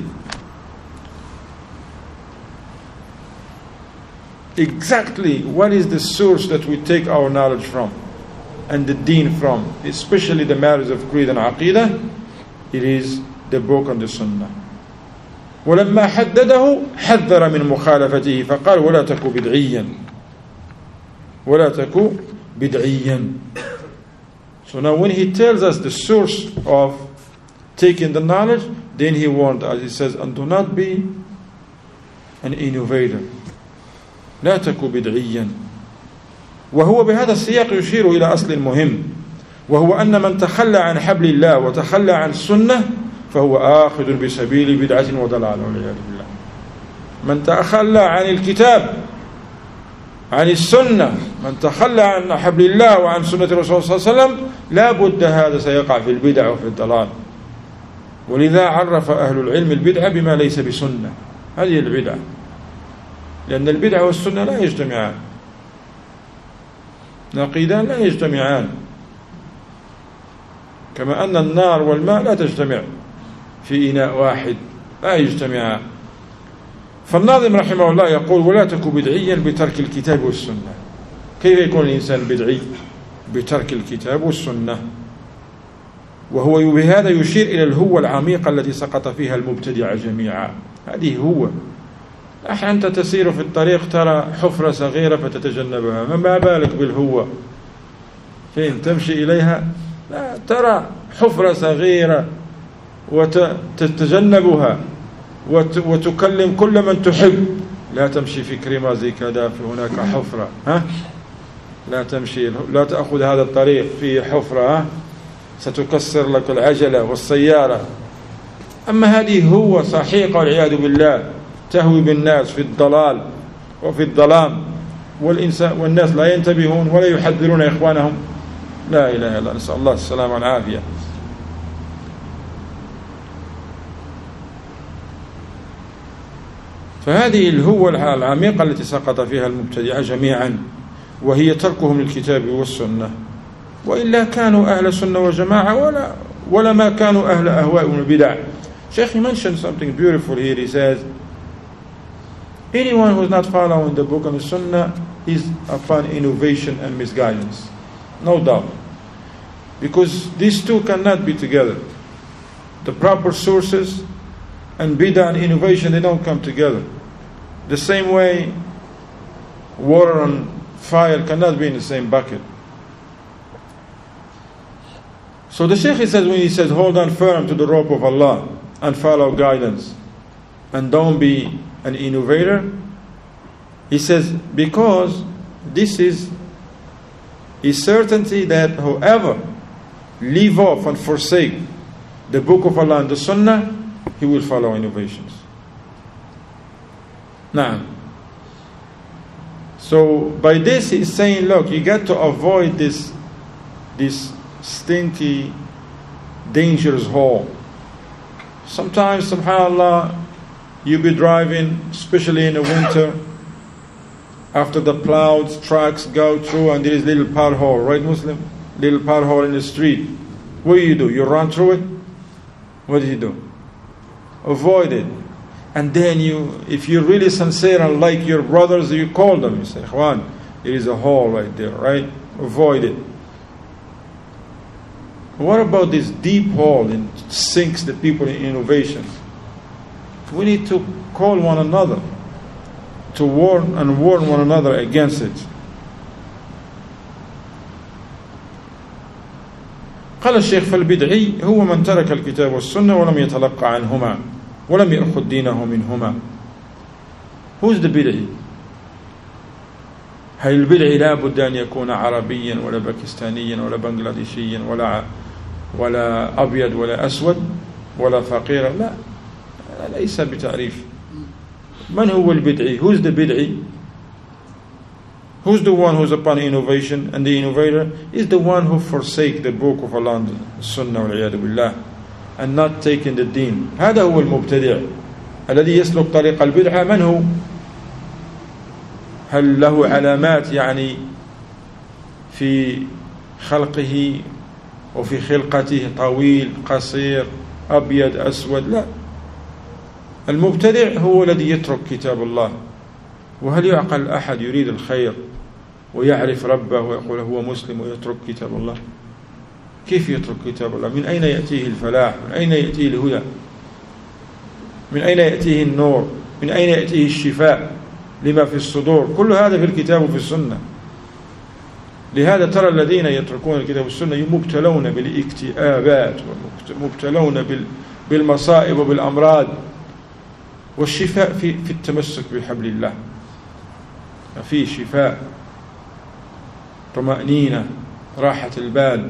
exactly what is the source that we take our knowledge from and the deen from, especially the matters of creed and aqidah. It is the book and the sunnah. ولما حدده حذر من مخالفته فقال ولا تكو بدعيا ولا تكو بدعيا. So now when he tells us the source of taking the knowledge, then he warned us. He says, and do not be an innovator. لا تكو بدعيا. وهو بهذا السياق يشير إلى أصل مهم وهو أن من تخلى عن حبل الله وتخلى عن السنة فهو آخذ بسبيل بدعة وضلال والعياذ بالله. من تخلى عن الكتاب عن السنة من تخلى عن حبل الله وعن سنة الرسول صلى الله عليه وسلم لا بد هذا سيقع في البدع وفي الضلال. ولذا عرف أهل العلم البدعة بما ليس بسنة. هذه البدعة لأن البدعة والسنة لا يجتمعان، نقيضان لا يجتمعان، كما أن النار والماء لا تجتمع في إناء واحد، لا يجتمعان. فالناظم رحمه الله يقول ولا تكن بدعيا بترك الكتاب والسنة. كيف يكون الإنسان بدعي؟ بترك الكتاب والسنة. وهو بهذا يشير إلى الهوة العميقة التي سقط فيها المبتدعة جميعا. هذه هو أنت تسير في الطريق ترى حفرة صغيرة فتتجنبها، ما بالك بالهوة فين تمشي إليها؟ لا، ترى حفرة صغيرة وتتجنبها وتكلم كل من تحب، لا تمشي في كريمة زي كذا، في هناك حفرة، ها؟ لا تمشي، لا تأخذ هذا الطريق فيه حفرة، ها؟ ستكسر لك العجلة والسيارة. أما هذه هو صحيحة والعياذ بالله تهوي بالناس في الضلال وفي الظلام، والإنسان والناس لا ينتبهون ولا يحذرون إخوانهم. لا إله إلا الله، نسأل الله السلامة والعافية. فهذه الهوة العميقة التي سقط فيها المبتدعة جميعا، وهي تركهم للكتاب والسنة، وإلا كانوا أهل سنة وجماعة ولا ولا ما كانوا أهل أهواء وبدع. Sheikh, he mentioned something beautiful here. He says, anyone who is not following the book and the sunnah is upon innovation and misguidance. No doubt. Because these two cannot be together. The proper sources and bid'ah and innovation, they don't come together. The same way water and fire cannot be in the same bucket. So the Shaykh, he says, when he says hold on firm to the rope of Allah and follow guidance and don't be an innovator, he says because this is a certainty that whoever leave off and forsake the book of Allah and the sunnah, he will follow innovations. Now, so by this he's saying, look, you got to avoid this this stinky, dangerous hole. Sometimes, subhanAllah, you be driving, especially in the winter, after the clouds, trucks go through and there is little pothole, right, Muslim? Little pothole in the street. What do you do? You run through it? What do you do? Avoid it. And then you, if you're really sincere and like your brothers, you call them. You say, Ikhwan, there is a hole right there, right? Avoid it. What about this deep hole that sinks the people in innovation? We need to call one another, to warn and warn one another against it. قال الشيخ فالبدعي هو من ترك الكتاب والسنة ولم يتلقى عنهما ولم يأخذ دينه منهما. Who's the bid'i? هل البدعي لا بد أن يكون عربيا ولا باكستانيا ولا بنغلاديشيا ولا ولا أبيض ولا أسود ولا فقيرا؟ لا، ليس بتعريف. من هو البدعي? Who's the bid'i? Who's the one who's upon innovation? And the innovator is the one who forsake the book of Allah and the Sunnah والعياذ بالله and not taking the deen. هذا هو المبتدع الذي يسلك طريق البدعة. من هو؟ هل له علامات يعني في خلقه وفي خلقته طويل قصير أبيض أسود؟ لا. المبتدع هو الذي يترك كتاب الله. وهل يعقل أحد يريد الخير ويعرف ربه ويقول هو مسلم ويترك كتاب الله؟ كيف يترك كتاب الله؟ من أين يأتيه الفلاح؟ من أين يأتيه الهدى؟ من أين يأتيه النور؟ من أين يأتيه الشفاء لما في الصدور؟ كل هذا في الكتاب وفي السنة. لهذا ترى الذين يتركون الكتاب والسنة مبتلون بالاكتئابات ومبتلون بالمصائب وبالأمراض، والشفاء في في التمسك بحبل الله. في شفاء، طمأنينة، راحة البال.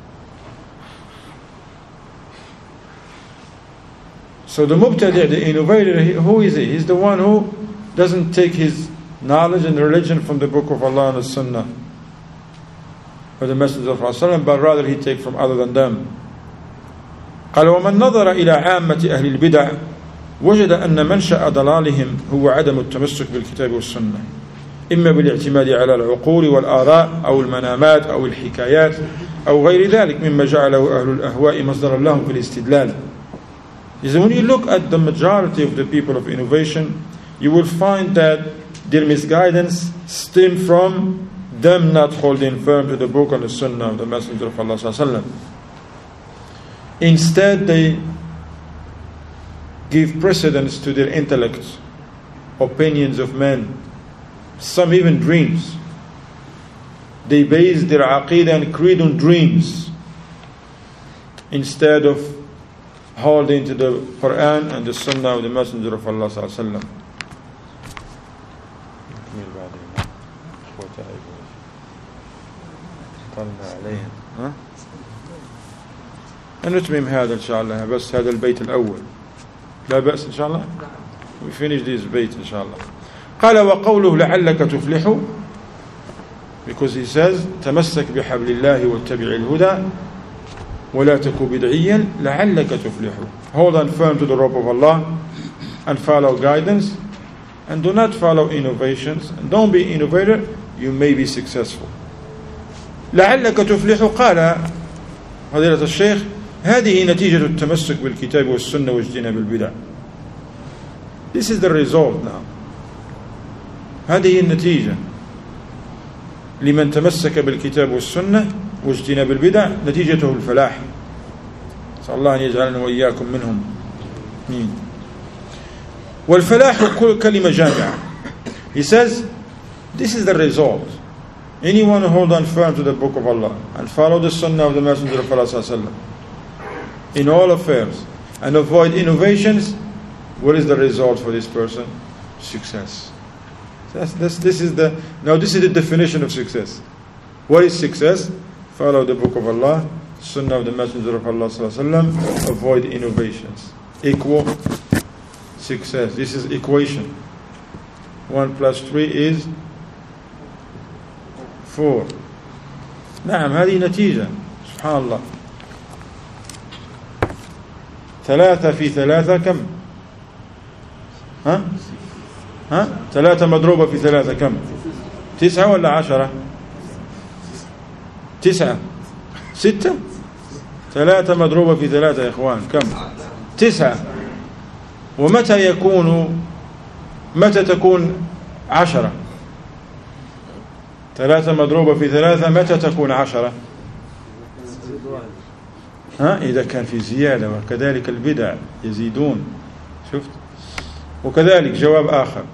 So the mubtadi', the innovator, who is he? He's the one who doesn't take his knowledge and religion from the book of Allah and the Sunnah or the Messenger of Allah, but rather he take from other than them. قال ومن نظر إلى عامة أهل البدع وجد أن منشأ ضلالهم هو عدم التمسك بالكتاب والسنة، إما بالاعتماد على العقول والآراء أو المنامات أو الحكايات أو غير ذلك مما جعله أهل الأهواء مصدرا لهم في الاستدلال. Is when you look at the majority of the people of innovation, you will find that their misguidance stem from them not holding firm to the book and the Sunnah of the Messenger of Allah sallallahu alaihi wasallam. Instead, they give precedence to their intellect opinions of men, some even dreams. They base their aqidah and creed on dreams instead of holding to the Quran and the Sunnah of the Messenger of Allah sallallahu alaihi wasallam. نتمم هذا إن شاء الله بس هذا البيت الأول لا بأس إن شاء الله. We finish this بيت إن شاء الله. قال وقوله لعلك تفلح, because he says تمسك بحبل الله واتبع الهدى ولا تكن بدعيا لعلك تفلح. Hold on firm to the rope of Allah and follow guidance, and do not follow innovations, and don't be innovator, you may be successful. لعلك تفلح. قال فضيلة الشيخ هذه نتيجة التمسك بالكتاب والسنة واجتناب البدع. This is the result now. هذه النتيجة لمن تمسك بالكتاب والسنة واجتناب البدع نتيجته الفلاح. نسأل الله أن يجعلنا وإياكم منهم. مين. والفلاح كل كلمة جامعة. He says this is the result. Anyone who hold on firm to the book of Allah and follow the sunnah of the Messenger of Allah sallallahu alaihi wasallam in all affairs and avoid innovations, what is the result for this person? Success. That's, that's, this is the now this is the definition of success. What is success? Follow the book of Allah, sunnah of the Messenger of Allah sallallahu alaihi wasallam, avoid innovations. Equal success. This is equation. One plus three is four. نعم هذه نتيجة. سبحان الله. ثلاثة في ثلاثة كم؟ ها؟ ها؟ ثلاثة مضروبة في ثلاثة كم؟ تسعة ولا عشرة؟ تسعة. ستة؟ ثلاثة مضروبة في ثلاثة يا إخوان كم؟ تسعة. ومتى يكون متى تكون عشرة؟ ثلاثة مضروبة في ثلاثة متى تكون عشرة؟ ها؟ إذا كان في زيادة. وكذلك البدع يزيدون. شفت؟ وكذلك جواب آخر.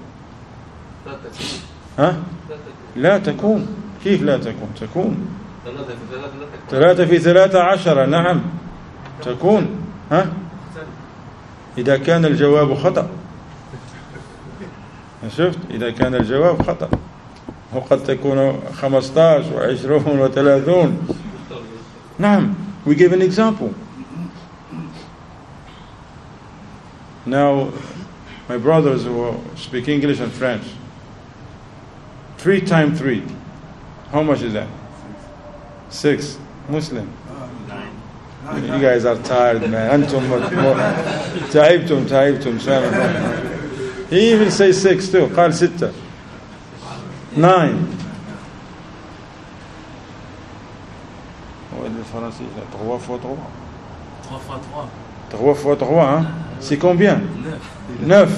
ها؟ لا تكون. كيف لا تكون؟ تكون ثلاثة في ثلاثة عشرة. نعم تكون. ها؟ إذا كان الجواب خطأ. شفت؟ إذا كان الجواب خطأ وقد تكون خمسة عشر وعشرون وثلاثون. نعم. We give an example. Now, my brothers who speak English and French, three times three, how much is that? Six. Muslim. You guys are tired, man. أنتم تعبتم تعبتم. He even say six too. قال ستة. Nine. Trois fois trois. Trois fois trois. Trois fois trois, hein? C'est combien? Neuf. Neuf.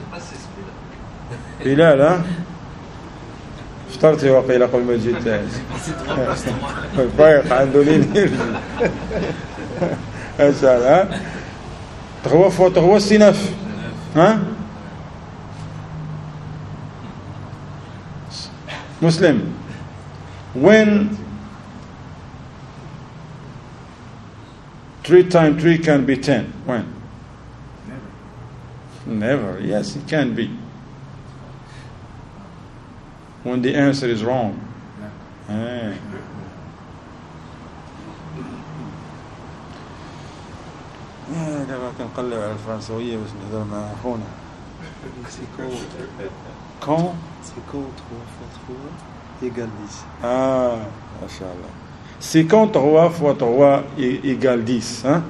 Bilal, hein? فطرتي وقيل قبل ما جيت تاني. فايق عنده لين. أسأل ها؟ Trois fois trois c'est neuf. Hein? Muslim, when three times three can be ten, when? Never. Never. Yes, it can be. When the answer is wrong. Yeah. آه. دابا كنقلب على الفرنسوية باش نهضر مع أخونا. كون cinquante trois fois trois égale dix. Ah, machallah. cinquante-trois fois trois égale dix, hein?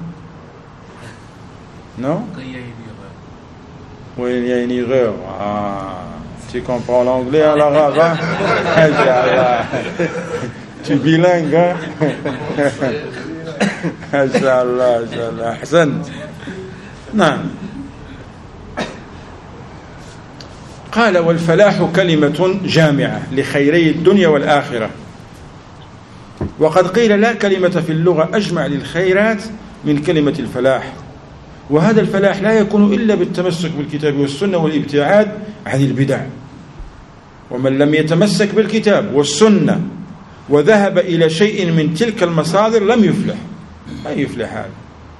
Non? Quand il y a une erreur. Oui, il y a une erreur. Ah, tu comprends l'anglais à l'arabe, hein? Machallah. Tu es bilingue, hein? Machallah, machallah. Ahsant. نعم. قال والفلاح كلمة جامعة لخيري الدنيا والآخرة. وقد قيل لا كلمة في اللغة أجمع للخيرات من كلمة الفلاح. وهذا الفلاح لا يكون إلا بالتمسك بالكتاب والسنة والابتعاد عن البدع. ومن لم يتمسك بالكتاب والسنة وذهب إلى شيء من تلك المصادر لم يفلح، لا يفلح هذا.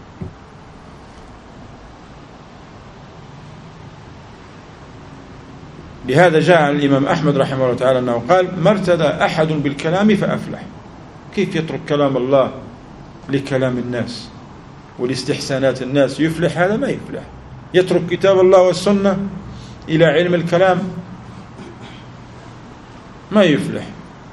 لهذا جاء عن الإمام أحمد رحمه الله تعالى أنه قال: ما ارتدى أحد بالكلام فأفلح. كيف يترك كلام الله لكلام الناس ولاستحسانات الناس؟ يفلح هذا؟ ما يفلح. يترك كتاب الله والسنة إلى علم الكلام ما يفلح.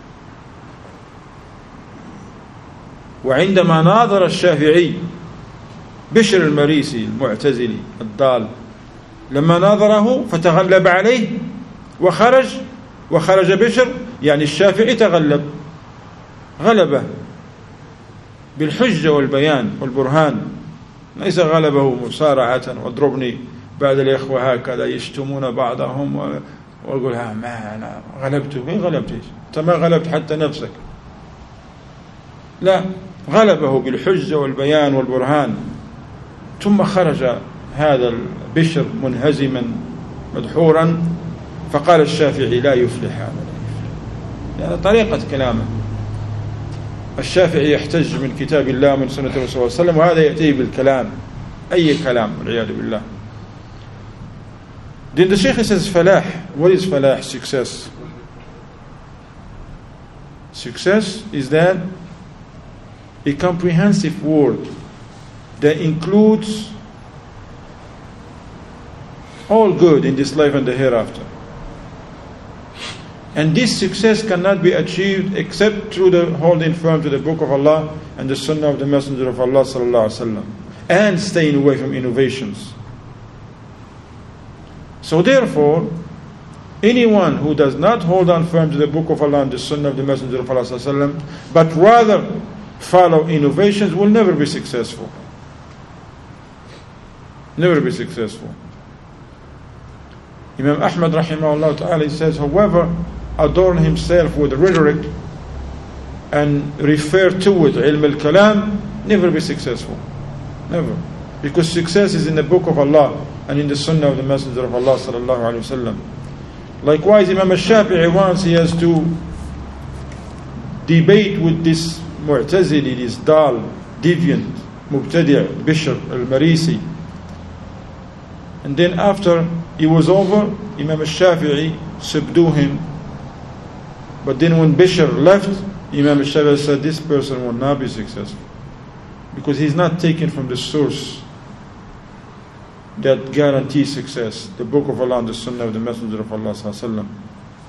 وعندما ناظر الشافعي بشر المريسي المعتزلي الضال، لما ناظره فتغلب عليه وخرج وخرج بشر، يعني الشافعي تغلب، غلبه بالحجة والبيان والبرهان، ليس غلبه مصارعة واضربني بعد الإخوة هكذا يشتمون بعضهم وأقول ها ما أنا غلبته. مين غلبت؟ أنت ما غلبت حتى نفسك. لا، غلبه بالحجة والبيان والبرهان. ثم خرج هذا البشر منهزما مدحورا، فقال الشافعي: لا يفلح هذا، يعني طريقة كلامه. الشافعي يحتج من كتاب الله من سنة الرسول صلى الله عليه وسلم، وهذا يأتيه بالكلام، أي كلام والعياذ بالله. Then the Shaykh says falah. What is falah? Success. Success is that a comprehensive word that includes all good in this life and the hereafter. And this success cannot be achieved except through the holding firm to the Book of Allah and the Sunnah of the Messenger of Allah sallallahu alaihi wasallam, and staying away from innovations. So therefore, anyone who does not hold on firm to the Book of Allah and the Sunnah of the Messenger of Allah sallallahu alaihi wasallam, but rather follow innovations, will never be successful. Never be successful. Imam Ahmad rahimahullah ta'ala says, whoever adorn himself with rhetoric and refer to it ilm al-kalam, never be successful. Never. Because success is in the Book of Allah and in the Sunnah of the Messenger of Allah sallallahu alayhi wa sallam. Likewise, Imam al-Shafi'i, once he has to debate with this Mu'tazili, this Dal, deviant, Mubtadi' Bishr al-Marisi. And then after it was over, Imam al-Shafi'i subdued him. But then when Bishr left, Imam al-Shafi'i said, this person will not be successful, because he's not taken from the source that guarantees success, the Book of Allah and the Sunnah of the Messenger of Allah sallallahu alaihi wasallam.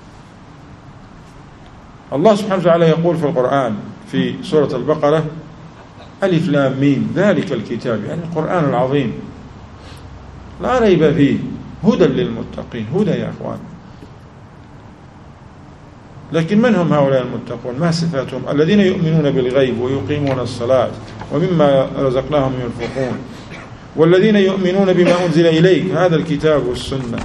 Allah subhanahu wa ta'ala يقول في القرآن في سورة البقرة: ألف لام ميم ذلك الكتاب، يعني القرآن العظيم لا ريب فيه هدى للمتقين. هدى يا أخوان. لكن من هم هؤلاء المتقون؟ ما صفاتهم؟ الذين يؤمنون بالغيب ويقيمون الصلاة ومما رزقناهم ينفقون، والذين يؤمنون بما أنزل إليك، هذا الكتاب والسنة.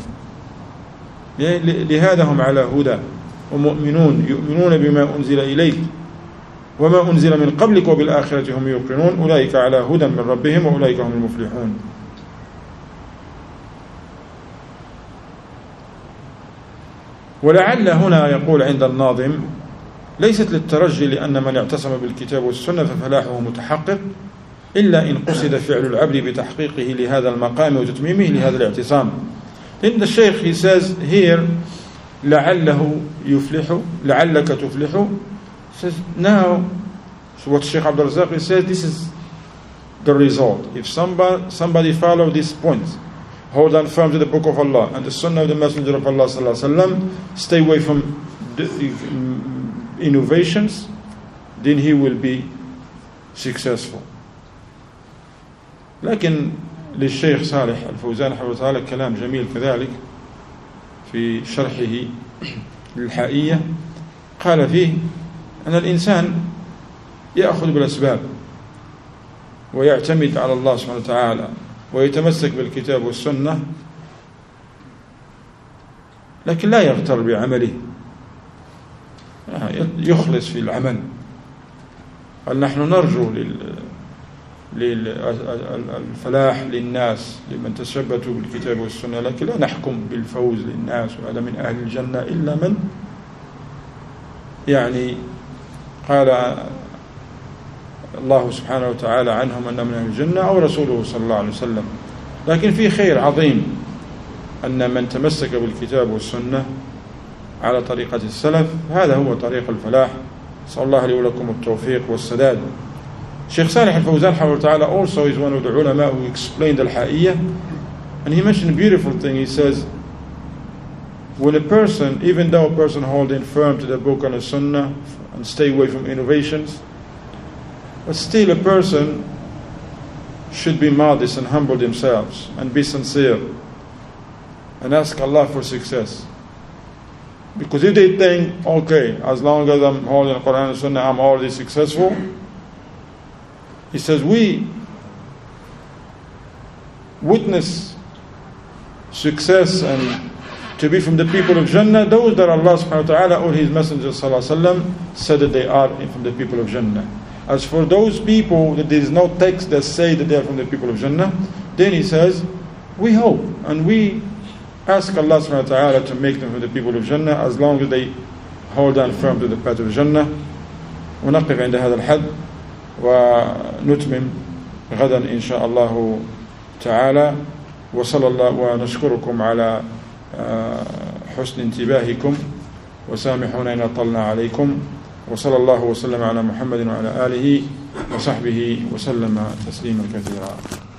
لهذا هم على هدى ومؤمنون، يؤمنون بما أنزل إليك وما أنزل من قبلك وبالآخرة هم يوقنون، أولئك على هدى من ربهم وأولئك هم المفلحون. ولعل هنا يقول عند الناظم: ليست للترجي لأن من اعتصم بالكتاب والسنة ففلاحه متحقق، إلا إن قصد فعل العبد بتحقيقه لهذا المقام وتتميمه لهذا الاعتصام. Then the Shaykh, he says here, لعله يفلح، لعلك تفلح. Says now, so what Shaykh Abdul Razak says, this is the result. If somebody somebody follow these points, hold on firm to the Book of Allah and the Sunnah of the Messenger of Allah sallallahu alaihi wasallam, stay away from innovations, then he will be successful. لكن للشيخ صالح الفوزان حفظه الله تعالى كلام جميل كذلك في شرحه للحائية، قال فيه أن الإنسان يأخذ بالأسباب ويعتمد على الله سبحانه وتعالى ويتمسك بالكتاب والسنة، لكن لا يغتر بعمله، يخلص في العمل. قال: نحن نرجو للفلاح للناس لمن تشبثوا بالكتاب والسنة، لكن لا نحكم بالفوز للناس وهذا من أهل الجنة إلا من يعني قال الله سبحانه وتعالى عنهم أنهم من أهل الجنة أو رسوله صلى الله عليه وسلم. لكن في خير عظيم أن من تمسك بالكتاب والسنة على طريقة السلف هذا هو طريق الفلاح. نسأل الله لي ولكم التوفيق والسداد. Sheikh Salih al-Fawzan rahimahullah also is one of the ulama who explained al-Ha'iyya, and he mentioned a beautiful thing. He says, when a person, even though a person holding firm to the book and the sunnah and stay away from innovations, but still a person should be modest and humble themselves and be sincere and ask Allah for success. Because if they think, okay, as long as I'm holding the Quran and Sunnah, I'm already successful, he says, we witness success and to be from the people of Jannah, those that Allah subhanahu wa ta'ala or His Messenger sallallahu alayhi wa sallam said that they are from the people of Jannah. As for those people that there is no text that say that they are from the people of Jannah, then he says, we hope and we ask Allah subhanahu wa ta'ala to make them from the people of Jannah as long as they hold on firm to the path of Jannah. ونقف عند هذا الحد ونتمم غدا إن شاء الله تعالى. وصلى الله ونشكركم على حسن انتباهكم وسامحونا إن أطلنا عليكم. وصلى الله وسلم على محمد وعلى آله وصحبه وسلم تسليما كثيرا.